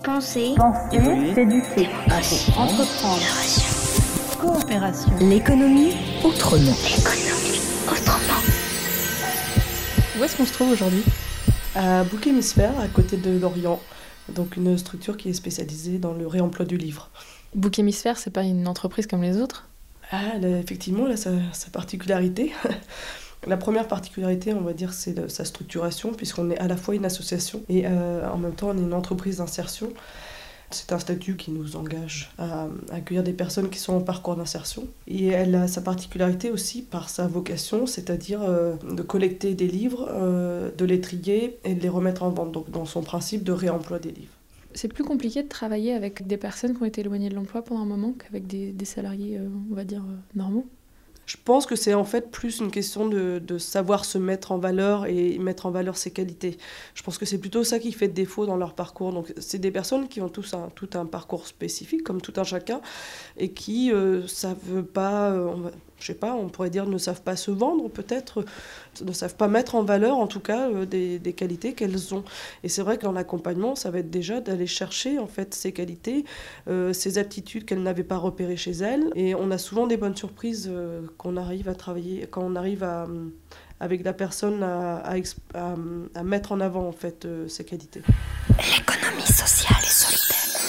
Penser, s'éduquer, entreprendre, coopération. L'économie autrement. Où est-ce qu'on se trouve aujourd'hui ? À Bouc Hémisphère, à côté de Lorient, donc une structure qui est spécialisée dans le réemploi du livre. Bouc Hémisphère, c'est pas une entreprise comme les autres ? Effectivement, là, sa particularité. La première particularité, on va dire, c'est sa structuration, puisqu'on est à la fois une association et en même temps on est une entreprise d'insertion. C'est un statut qui nous engage à accueillir des personnes qui sont en parcours d'insertion. Et elle a sa particularité aussi par sa vocation, c'est-à-dire de collecter des livres, de les trier et de les remettre en vente, donc dans son principe de réemploi des livres. C'est plus compliqué de travailler avec des personnes qui ont été éloignées de l'emploi pendant un moment qu'avec des salariés, on va dire, normaux ? Je pense que c'est en fait plus une question de savoir se mettre en valeur et mettre en valeur ses qualités. Je pense que c'est plutôt ça qui fait défaut dans leur parcours. Donc, c'est des personnes qui ont tout un parcours spécifique, comme tout un chacun, et qui savent pas, on pourrait dire ne savent pas se vendre peut-être, ne savent pas mettre en valeur en tout cas des qualités qu'elles ont. Et c'est vrai que dans l'accompagnement, ça va être déjà d'aller chercher en fait ces qualités, ces aptitudes qu'elles n'avaient pas repérées chez elles. Et on a souvent des bonnes surprises qu'on arrive à travailler, quand on arrive avec la personne à mettre en avant en fait ces qualités. L'économie sociale et solidaire.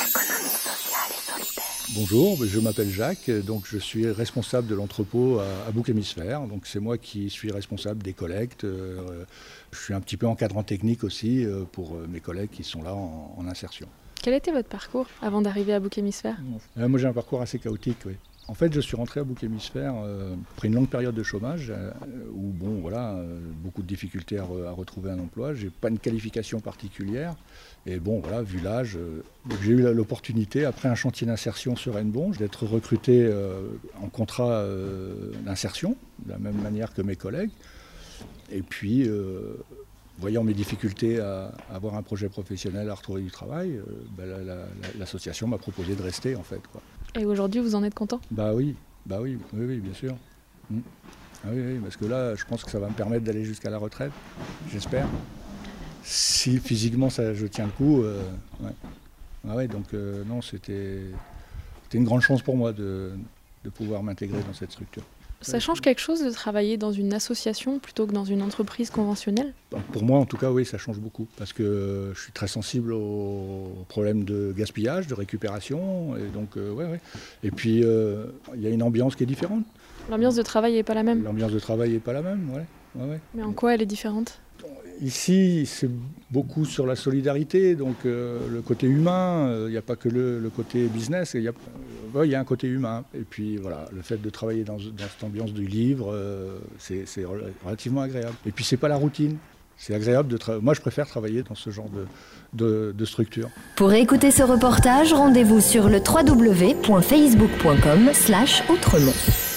Bonjour, je m'appelle Jacques, donc je suis responsable de l'entrepôt à Bouc Hémisphère. Donc c'est moi qui suis responsable des collectes. Je suis un petit peu encadrant technique aussi pour mes collègues qui sont là en insertion. Quel était votre parcours avant d'arriver à Bouc Hémisphère ? Moi j'ai un parcours assez chaotique, oui. En fait, je suis rentré à Bouc Hémisphère après une longue période de chômage où beaucoup de difficultés à retrouver un emploi. J'ai pas une qualification particulière et vu l'âge, j'ai eu l'opportunité après un chantier d'insertion sur Hennebont d'être recruté en contrat d'insertion de la même manière que mes collègues. Et puis, voyant mes difficultés à avoir un projet professionnel, à retrouver du travail, l'association m'a proposé de rester en fait, quoi. Et aujourd'hui, vous en êtes content ? Oui, bien sûr. Oui, parce que là, je pense que ça va me permettre d'aller jusqu'à la retraite, j'espère. Si physiquement je tiens le coup, c'était une grande chance pour moi de pouvoir m'intégrer dans cette structure. Ça change quelque chose de travailler dans une association plutôt que dans une entreprise conventionnelle ? Pour moi, en tout cas, oui, ça change beaucoup. Parce que je suis très sensible aux problèmes de gaspillage, de récupération. Et donc, Et puis, il y a une ambiance qui est différente. L'ambiance de travail n'est pas la même ? L'ambiance de travail n'est pas la même, ouais. Mais en quoi elle est différente ? Ici, c'est beaucoup sur la solidarité, donc le côté humain, il n'y a pas que le côté business, il y a un côté humain. Et puis voilà, le fait de travailler dans cette ambiance du livre, c'est relativement agréable. Et puis c'est pas la routine, c'est agréable moi je préfère travailler dans ce genre de structure. Pour écouter ce reportage, rendez-vous sur le www.facebook.com/autrement.